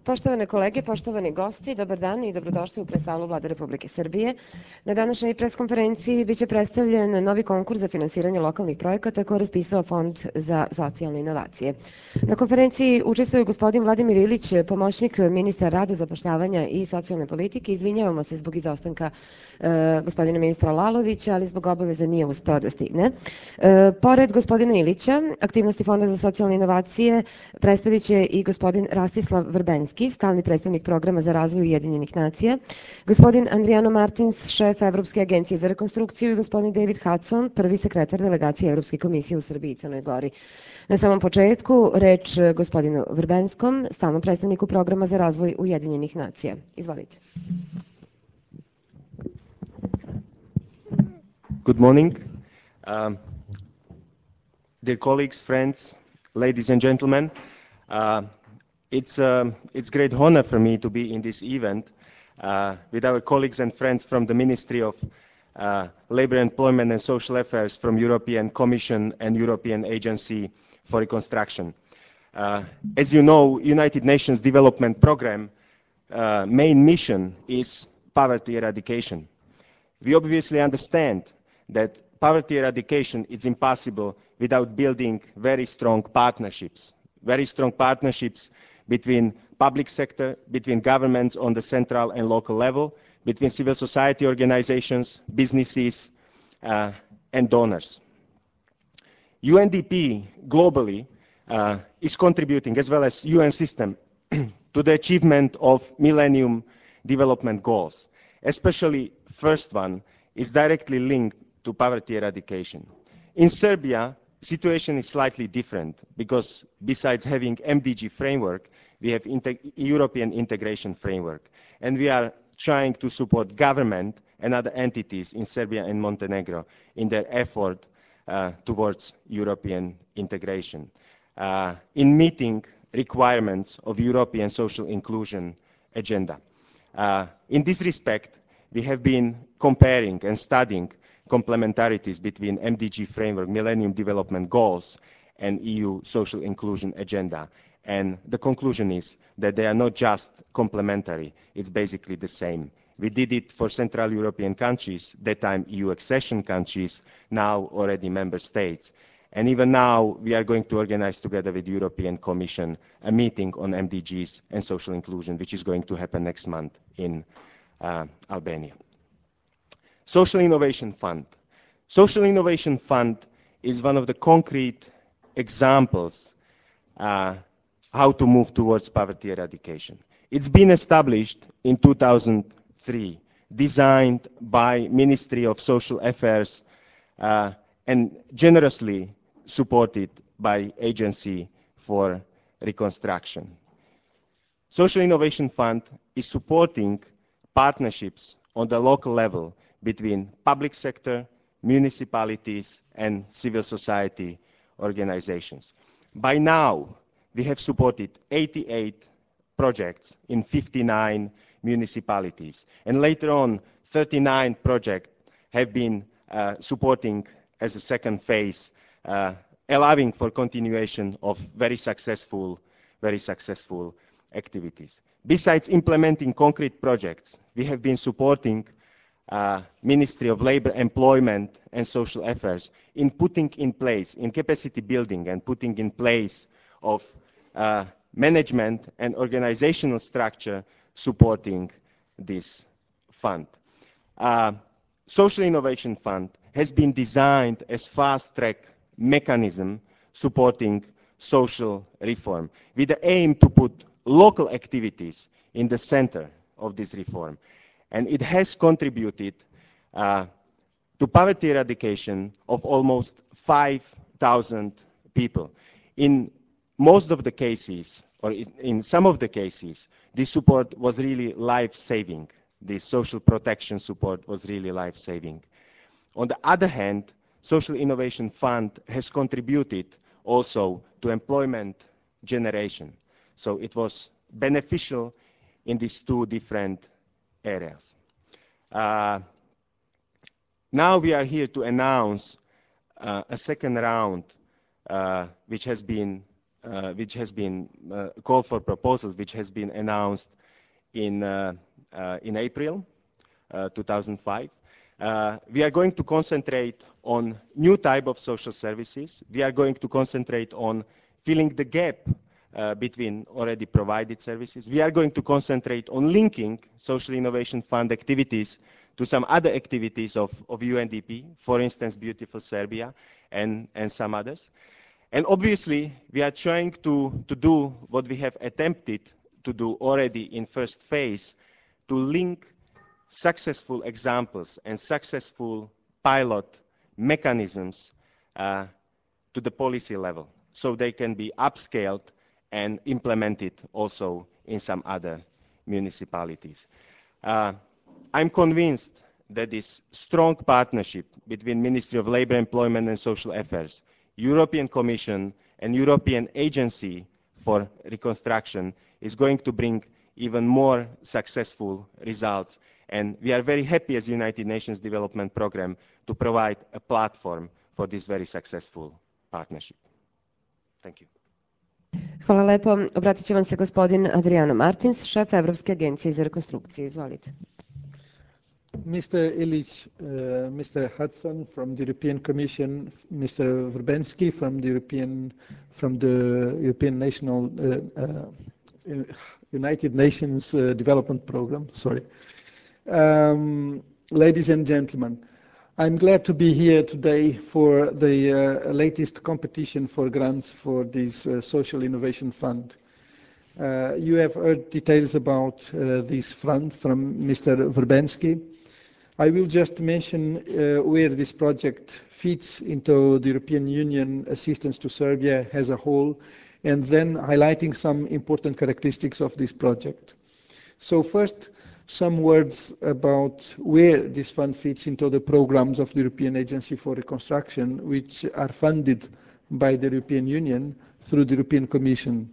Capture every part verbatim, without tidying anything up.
Poštovane kolege, poštovani gosti, dobar dan i dobrodošli u presalu Vlade Republike Srbije. Na današnjoj preskonferenciji biće predstavljen novi konkurs za finansiranje lokalnih projekata koje je raspisao Fond za socijalne inovacije. Na konferenciji učestvuje gospodin Vladimir Ilić, pomoćnik ministra rada, zapošljavanja i socijalne politike. Izvinjavamo se zbog izostanka e, gospodina ministra Lalovića, ali zbog obaveza nije uspeo da stigne. E, pored gospodina Ilića, aktivnosti Fonda za socijalne inovacije predstavit će i gospodin Rastislav Vrbenski, stalni predstavnik programa za razvoj Ujedinjenih nacija, gospodin Andrijano Martins, šef Evropske agencije za rekonstrukciju i gospodin David Hudson, prvi sekretar delegacije Evropske komisije u Srbiji i Crnoj Gori. Na samom početku reč gospodinu Vrbenskom, stalnom predstavniku programa za razvoj Ujedinjenih nacija. Izvolite. Good morning. Um, dear colleagues, friends, ladies and gentlemen, uh, It's a um, it's great honor for me to be in this event uh, with our colleagues and friends from the Ministry of uh, Labour, Employment and Social Affairs from European Commission and European Agency for Reconstruction. Uh, as you know, United Nations Development Programme uh, main mission is poverty eradication. We obviously understand that poverty eradication is impossible without building very strong partnerships, very strong partnerships between public sector, between governments on the central and local level, between civil society organizations, businesses, uh, and donors. U N D P globally uh, is contributing, as well as U N system, to the achievement of Millennium Development Goals. Especially first one is directly linked to poverty eradication. In Serbia, situation is slightly different because besides having M D G framework, we have integ European integration framework, and we are trying to support government and other entities in Serbia and Montenegro in their effort uh, towards European integration, uh, in meeting requirements of European social inclusion agenda. Uh, in this respect, we have been comparing and studying complementarities between M D G framework, Millennium Development Goals, and E U social inclusion agenda. And the conclusion is that they are not just complementary, it's basically the same. We did it for Central European countries, that time E U accession countries, now already member states. And even now, we are going to organize together with the European Commission a meeting on M D Gs and social inclusion, which is going to happen next month in uh, Albania. Social Innovation Fund. Social Innovation Fund is one of the concrete examples uh, how to move towards poverty eradication. It's been established in two thousand three, designed by Ministry of Social Affairs uh, and generously supported by Agency for Reconstruction. Social Innovation Fund is supporting partnerships on the local level between public sector, municipalities, and civil society organizations. By now, we have supported eighty-eight projects in fifty-nine municipalities. And later on, thirty-nine projects have been uh, supporting as a second phase, uh, allowing for continuation of very successful, very successful activities. Besides implementing concrete projects, we have been supporting uh, Ministry of Labor, Employment and Social Affairs in putting in place, in capacity building and putting in place of uh, management and organizational structure supporting this fund. Uh, Social Innovation Fund has been designed as fast-track mechanism supporting social reform with the aim to put local activities in the center of this reform. And it has contributed uh, to poverty eradication of almost five thousand people. In most of the cases, or in some of the cases, this support was really life-saving. This social protection support was really life-saving. On the other hand, Social Innovation Fund has contributed also to employment generation. So it was beneficial in these two different areas. Uh, now we are here to announce uh, a second round uh, which has been uh, which has been uh, call for proposals, which has been announced in uh, uh, in April uh, two thousand five. Uh, we are going to concentrate on new type of social services. We are going to concentrate on filling the gap uh, between already provided services. We are going to concentrate on linking Social Innovation Fund activities to some other activities of, of U N D P, for instance, Beautiful Serbia and, and some others. And obviously, we are trying to, to do what we have attempted to do already in first phase, to link successful examples and successful pilot mechanisms uh, to the policy level, so they can be upscaled and implemented also in some other municipalities. Uh, I'm convinced that this strong partnership between Ministry of Labour, Employment and Social Affairs, European Commission and European Agency for Reconstruction is going to bring even more successful results. And we are very happy as United Nations Development Programme to provide a platform for this very successful partnership. Thank you. Hvala lepo. Obratit će vam se gospodin Adriano Martins, šef Evropske agencije za rekonstrukciju. Izvolite. Mister Illich, uh, Mister Hudson from the European Commission, Mister Verbensky from the European, from the European National uh, uh, United Nations uh, Development Program. Sorry, um, ladies and gentlemen, I'm glad to be here today for the uh, latest competition for grants for this uh, Social Innovation Fund. Uh, you have heard details about uh, this fund from Mister Verbensky. I will just mention uh, where this project fits into the European Union assistance to Serbia as a whole, and then highlighting some important characteristics of this project. So first, some words about where this fund fits into the programs of the European Agency for Reconstruction, which are funded by the European Union through the European Commission.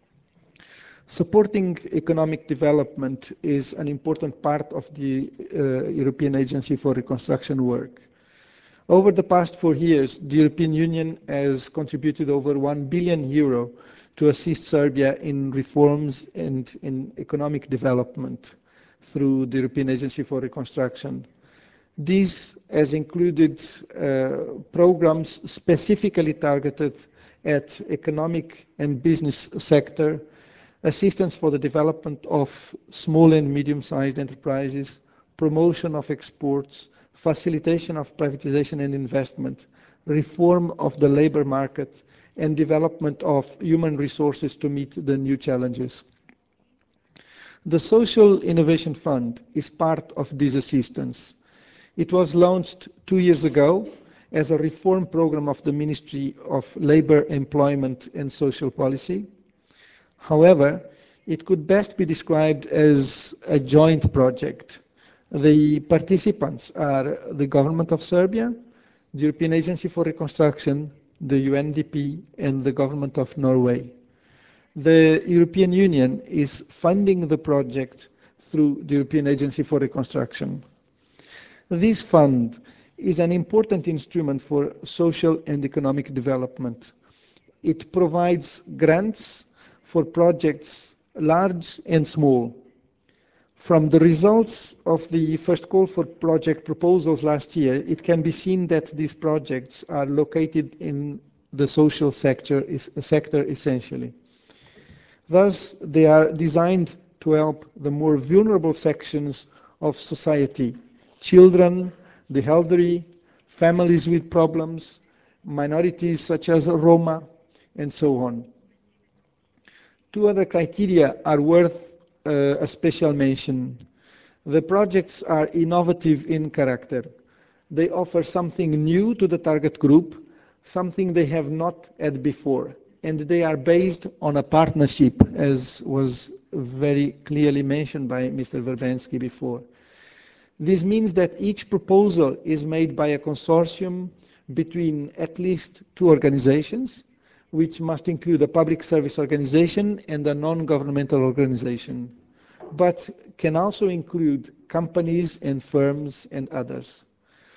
Supporting economic development is an important part of the uh, European Agency for Reconstruction work. Over the past four years, the European Union has contributed over one billion euro to assist Serbia in reforms and in economic development through the European Agency for Reconstruction. This has included uh, programs specifically targeted at economic and business sector, assistance for the development of small and medium-sized enterprises, promotion of exports, facilitation of privatization and investment, reform of the labor market, and development of human resources to meet the new challenges. The Social Innovation Fund is part of this assistance. It was launched two years ago as a reform program of the Ministry of Labour, Employment and Social Policy. However, it could best be described as a joint project. The participants are the government of Serbia, the European Agency for Reconstruction, the U N D P, and the government of Norway. The European Union is funding the project through the European Agency for Reconstruction. This fund is an important instrument for social and economic development. It provides grants for projects large and small. From the results of the first call for project proposals last year, it can be seen that these projects are located in the social sector, sector essentially. Thus, they are designed to help the more vulnerable sections of society, children, the elderly, families with problems, minorities such as Roma, and so on. Two other criteria are worth uh, a special mention. The projects are innovative in character. They offer something new to the target group, something they have not had before, and they are based on a partnership, as was very clearly mentioned by Mister Verbensky before. This means that each proposal is made by a consortium between at least two organizations, which must include a public service organization and a non-governmental organization, but can also include companies and firms and others.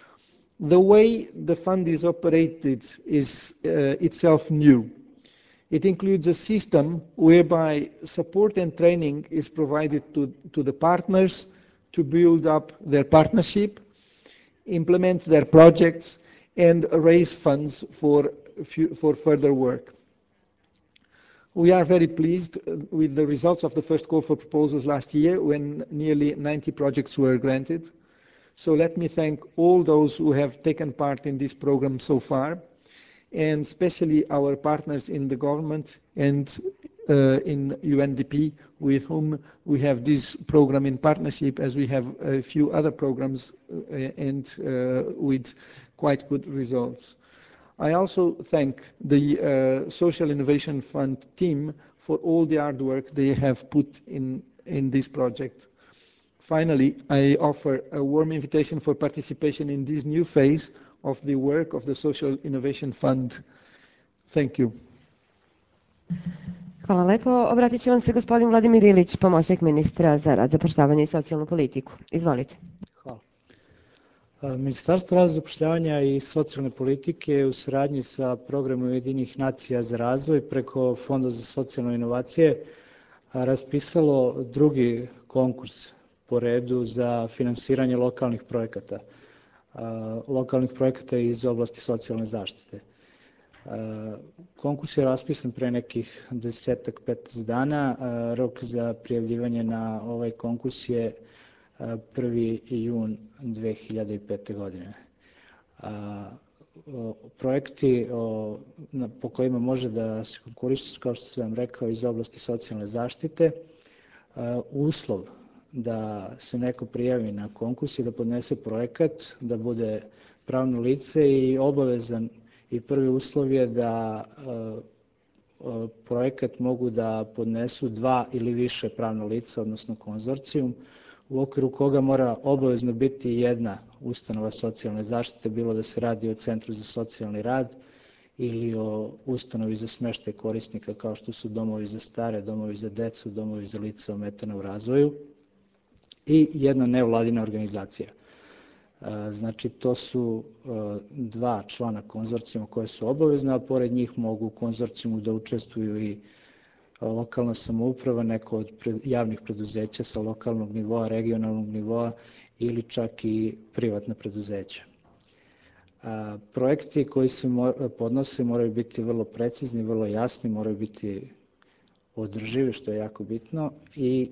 The way the fund is operated is uh, itself new. It includes a system whereby support and training is provided to, to the partners to build up their partnership, implement their projects, and raise funds for, for further work. We are very pleased with the results of the first call for proposals last year, when nearly ninety projects were granted. So let me thank all those who have taken part in this program so far, and especially our partners in the government and uh, in U N D P, with whom we have this program in partnership, as we have a few other programs uh, and uh, with quite good results. I also thank the uh, Social Innovation Fund team for all the hard work they have put in, in this project. Finally, I offer a warm invitation for participation in this new phase of the work of the Social Innovation Fund. Thank you. Hvala lepo. Obratit će vam se gospodin Vladimir Ilić, pomoćnik ministra za rad, zapošljavanje i socijalnu politiku. Izvolite. Hvala. Ministarstvo rada, zapošljavanja i socijalne politike u saradnji sa Programom Ujedinjenih nacija za razvoj preko Fonda za socijalne inovacije raspisalo drugi konkurs po redu za finansiranje lokalnih projekata, lokalnih projekata iz oblasti socijalne zaštite. Konkurs je raspisan pre nekih desetak, petnaest dana. Rok za prijavljivanje na ovaj konkurs je prvi jun dve hiljade pete. godine. Projekti po kojima može da se konkuriše, kao što sam rekao, iz oblasti socijalne zaštite. Uslov da se neko prijavi na konkurs i da podnese projekat, da bude pravno lice, i obavezan i prvi uslov je da projekat mogu da podnesu dva ili više pravna lica, odnosno konzorcijum, u okviru koga mora obavezno biti jedna ustanova socijalne zaštite, bilo da se radi o Centru za socijalni rad ili o ustanovi za smeštaj korisnika, kao što su domovi za stare, domovi za decu, domovi za lica ometena u razvoju, i jedna nevladina organizacija. Znači, to su dva člana konzorcijuma koje su obavezne, a pored njih mogu u konzorcijumu da učestvuju i lokalna samouprava, neko od javnih preduzeća sa lokalnog nivoa, regionalnog nivoa ili čak i privatna preduzeća. Projekti koji se podnose moraju biti vrlo precizni, vrlo jasni, moraju biti održivi, što je jako bitno, i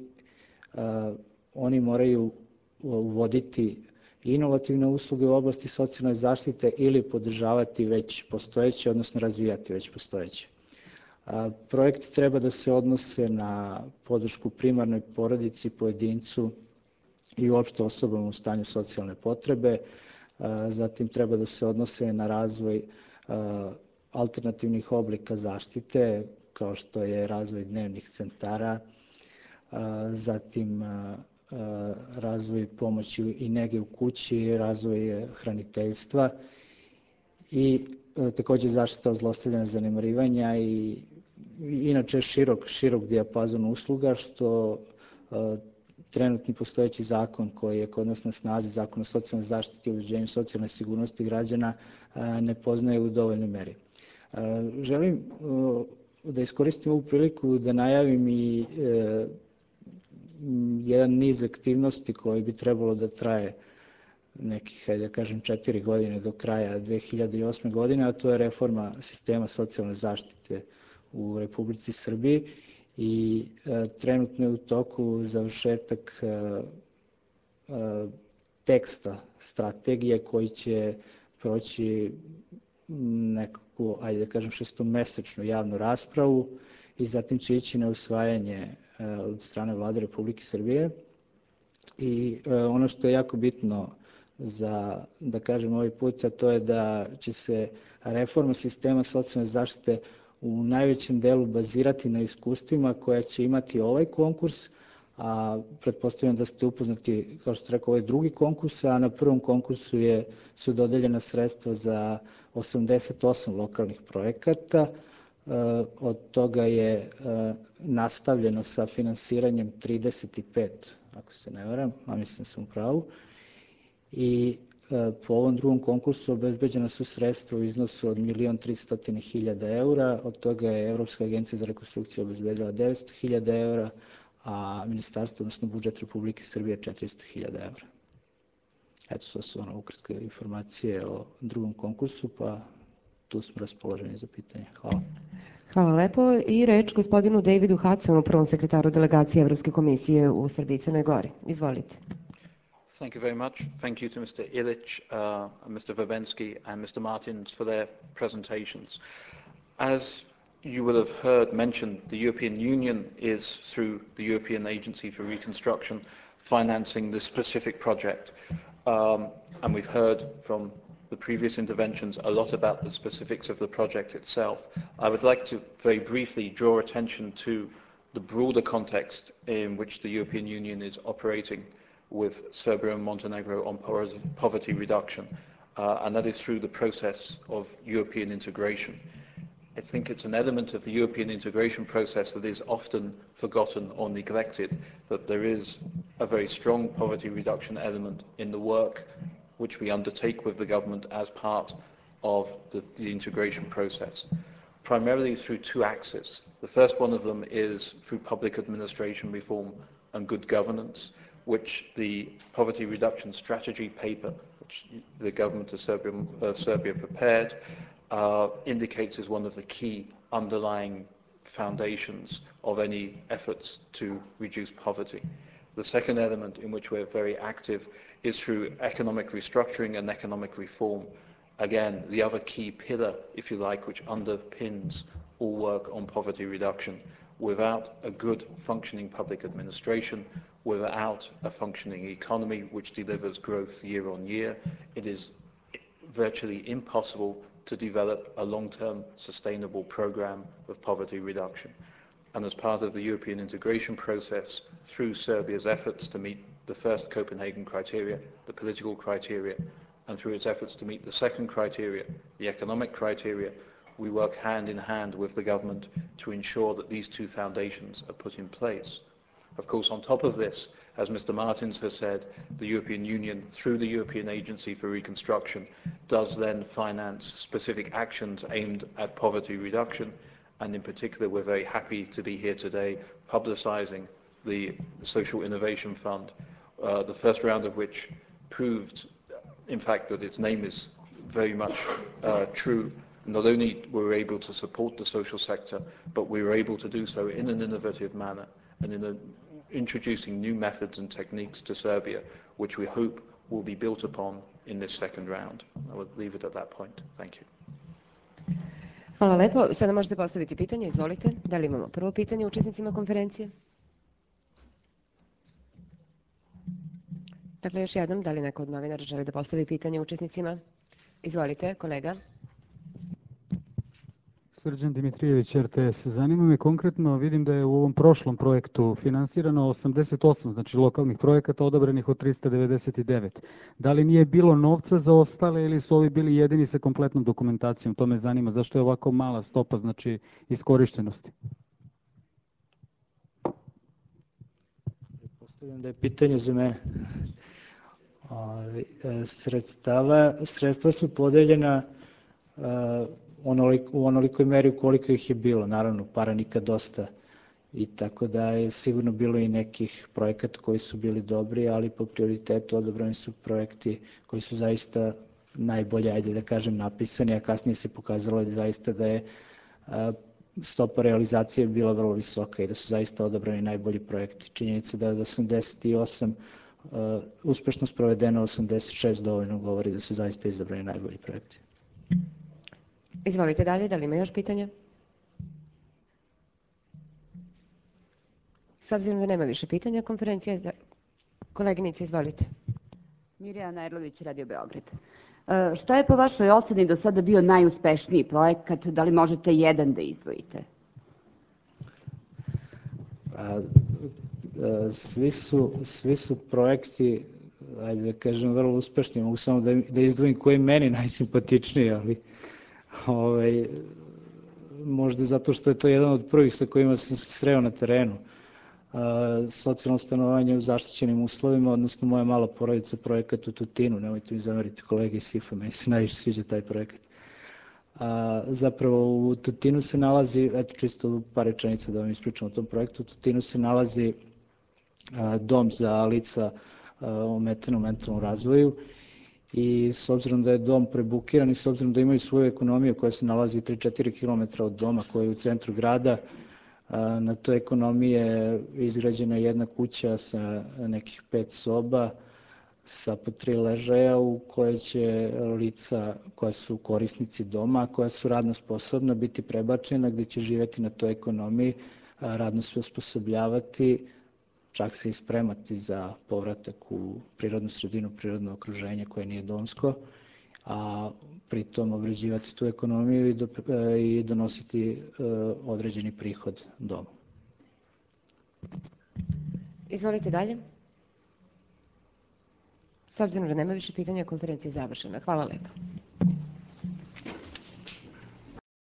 oni moraju uvoditi inovativne usluge u oblasti socijalne zaštite ili podržavati već postojeće, odnosno razvijati već postojeće. Projekti treba da se odnose na podršku primarnoj porodici, pojedincu i uopšte osobama u stanju socijalne potrebe. Zatim treba da se odnose na razvoj alternativnih oblika zaštite, kao što je razvoj dnevnih centara, zatim razvoj pomoći i nege u kući, razvoj hraniteljstva i takođe zaštita od zlostavljanja, zanemarivanja i inače širok, širok dijapazon usluga, što trenutni postojeći zakon koji je kod nas na snazi, Zakon o socijalnoj zaštiti i obezbeđenju socijalne sigurnosti građana, ne poznaje u dovoljnoj meri. Želim da iskoristim ovu priliku da najavim i jedan niz aktivnosti koji bi trebalo da traje nekih, hajde da kažem, četiri godine do kraja dve hiljade osme. godine, a to je reforma sistema socijalne zaštite u Republici Srbiji, i trenutno je u toku završetak teksta strategije koji će proći nekakvu, ajde da kažem, šestomesečnu javnu raspravu i zatim će ići na usvajanje od strane Vlade Republike Srbije. I ono što je jako bitno za, da kažem ovaj put, a to je da će se reforma sistema socijalne zaštite u najvećem delu bazirati na iskustvima koja će imati ovaj konkurs, a pretpostavljam da ste upoznati, kao što ste rekao, ovaj drugi konkurs, a na prvom konkursu je, su dodeljena sredstva za osamdeset osam lokalnih projekata. Od toga je nastavljeno sa finansiranjem trideset pet, ako se ne varam, a mislim da sam u pravu, i Po ovom drugom konkursu obezbeđena su sredstva u iznosu od milion tristo hiljada eura, od toga je Evropska agencija za rekonstrukciju obezbedila devetsto hiljada eura, a ministarstvo, odnosno budžet Republike Srbije četiristo hiljada eura. Eto, to su ono ukratke informacije o drugom konkursu, pa tu smo raspoloženi za pitanje. Hvala. Hvala lepo. I reč gospodinu Davidu Hudsonu, prvom sekretaru delegacije Evropske komisije u Srbiji i Crnoj Gori. Izvolite. Thank you very much. Thank you to Mister Illich, uh, Mister Verbensky and Mister Martins for their presentations. As you will have heard mentioned, the European Union is, through the European Agency for Reconstruction, financing this specific project. Um, and we've heard from the previous interventions a lot about the specifics of the project itself. I would like to very briefly draw attention to the broader context in which the European Union is operating with Serbia and Montenegro on poverty reduction, uh, and that is through the process of European integration. I think it's an element of the European integration process that is often forgotten or neglected, that there is a very strong poverty reduction element in the work which we undertake with the government as part of the, the integration process, primarily through two axes. The first one of them is through public administration reform and good governance, which the poverty reduction strategy paper, which the government of Serbia, uh, Serbia prepared, uh, indicates as one of the key underlying foundations of any efforts to reduce poverty. The second element in which we're very active is through economic restructuring and economic reform. Again, the other key pillar, if you like, which underpins all work on poverty reduction. Without a good functioning public administration, without a functioning economy which delivers growth year on year, it is virtually impossible to develop a long-term sustainable program of poverty reduction. And as part of the European integration process, through Serbia's efforts to meet the first Copenhagen criteria, the political criteria, and through its efforts to meet the second criteria, the economic criteria, we work hand in hand with the government to ensure that these two foundations are put in place. Of course, on top of this, as Mister Martins has said, the European Union, through the European Agency for Reconstruction, does then finance specific actions aimed at poverty reduction, and in particular, we're very happy to be here today publicising the Social Innovation Fund, uh, the first round of which proved, in fact, that its name is very much uh, true. Not only were we able to support the social sector, but we were able to do so in an innovative manner and in a, introducing new methods and techniques to Serbia, which we hope will be built upon in this second round. I will leave it at that point. Thank you. Hvala lepo. Sada možete postaviti pitanje. Izvolite. Da li imamo prvo pitanje učesnicima konferencije? Dakle, još jednom, da li neko od novinara želi da postavi pitanje učesnicima? Izvolite, kolega. Srđan Dimitrijević, R T S. Zanima me konkretno, vidim da je u ovom prošlom projektu finansirano osamdeset osam, znači lokalnih projekata odabrenih od trista devedeset devet. Da li nije bilo novca za ostale ili su ovi bili jedini sa kompletnom dokumentacijom? To me zanima, zašto je ovako mala stopa, znači, iskorištenosti? Postavljam da je pitanje za mene. Sredstava, sredstva su podeljena u onolikoj meri u koliko ih je bilo. Naravno, para nikad dosta. I tako da je sigurno bilo i nekih projekata koji su bili dobri, ali po prioritetu odabrani su projekti koji su zaista najbolje, ajde da kažem, napisani, a kasnije se pokazalo da zaista da je stopa realizacije bila vrlo visoka i da su zaista odabrani najbolji projekti. Činjenica da je od osamdeset osam uspešno sprovedeno, osamdeset šest dovoljno govori da su zaista izabrani najbolji projekti. Izvolite dalje, da li ima još pitanja? S obzirom da nema više pitanja, konferencija je... Koleginice, izvolite. Mirjana Erlović, Radio Beograd. Šta je po vašoj oceni do sada bio najuspešniji projekat? Da li možete jedan da izdvojite? Svi su, svi su projekti, ajde da kažem, vrlo uspešni. Mogu samo da, da izdvojim koji je meni najsimpatičniji, ali ovaj, možda zato što je to jedan od prvih sa kojima sam se sreo na terenu. socijalno stanovanje u zaštićenim uslovima, odnosno moja mala porodica projekat u Tutinu, nemojte mi zameriti kolege iz S I F-a, meni se najviše sviđa taj projekat. A, zapravo u Tutinu se nalazi, eto čisto par rečenica da vam ispričam o tom projektu, u Tutinu se nalazi a, dom za lica ometena u mentalnom razvoju i s obzirom da je dom prebukiran i s obzirom da imaju svoju ekonomiju koja se nalazi tri do četiri kilometra od doma koji je u centru grada, na toj ekonomiji je izgrađena jedna kuća sa nekih pet soba sa po tri ležaja u kojoj će lica koja su korisnici doma, koja su radno sposobna, biti prebačena gde će živeti na toj ekonomiji, radno se osposobljavati, čak se i spremati za povratak u prirodnu sredinu, prirodno okruženje koje nije domsko, a pritom obrađivati tu ekonomiju i, do, i donositi uh, određeni prihod domu. Izvolite dalje. S obzirom da nema više pitanja, konferencija je završena. Hvala lepo.